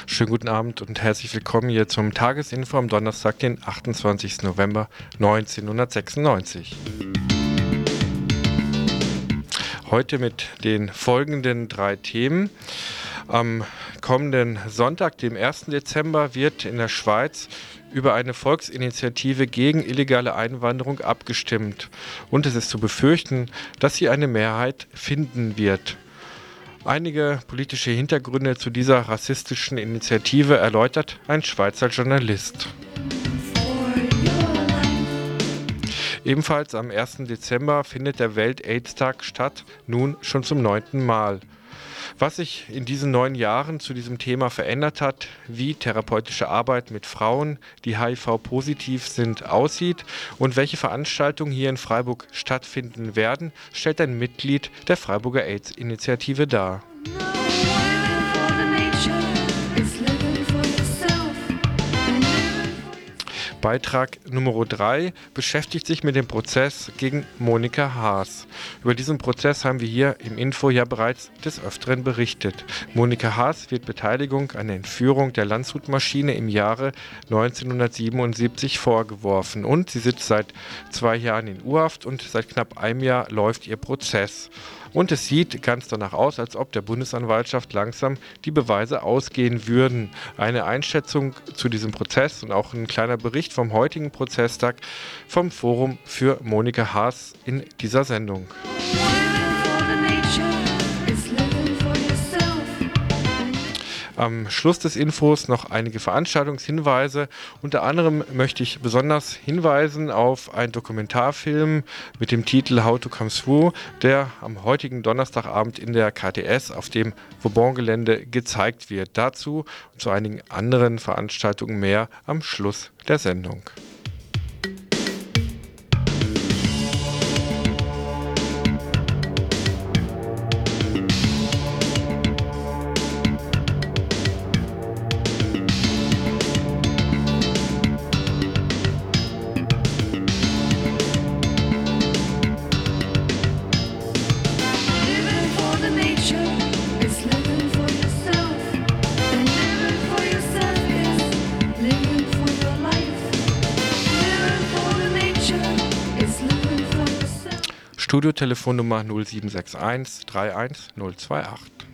Schönen guten Abend und herzlich willkommen hier zum Tagesinfo am Donnerstag, den 28. November 1996. Heute mit den folgenden 3 Themen. Am kommenden Sonntag, dem 1. Dezember, wird in der Schweiz über eine Volksinitiative gegen illegale Einwanderung abgestimmt. Und es ist zu befürchten, dass sie eine Mehrheit finden wird. Einige politische Hintergründe zu dieser rassistischen Initiative erläutert ein Schweizer Journalist. Ebenfalls am 1. Dezember findet der Welt-AIDS-Tag statt, nun schon zum 9. Mal. Was sich in diesen 9 Jahren zu diesem Thema verändert hat, wie therapeutische Arbeit mit Frauen, die HIV-positiv sind, aussieht und welche Veranstaltungen hier in Freiburg stattfinden werden, stellt ein Mitglied der Freiburger AIDS-Initiative dar. Beitrag Nummer 3 beschäftigt sich mit dem Prozess gegen Monika Haas. Über diesen Prozess haben wir hier im Info ja bereits des Öfteren berichtet. Monika Haas wird Beteiligung an der Entführung der Landshut-Maschine im Jahre 1977 vorgeworfen und sie sitzt seit 2 Jahren in U-Haft und seit knapp einem Jahr läuft ihr Prozess. Und es sieht ganz danach aus, als ob der Bundesanwaltschaft langsam die Beweise ausgehen würden. Eine Einschätzung zu diesem Prozess und auch ein kleiner Bericht vom heutigen Prozesstag vom Forum für Monika Haas in dieser Sendung. Am Schluss des Infos noch einige Veranstaltungshinweise. Unter anderem möchte ich besonders hinweisen auf einen Dokumentarfilm mit dem Titel How to Come Through, der am heutigen Donnerstagabend in der KTS auf dem Vauban-Gelände gezeigt wird. Dazu und zu einigen anderen Veranstaltungen mehr am Schluss der Sendung. Studiotelefonnummer 0761 31028.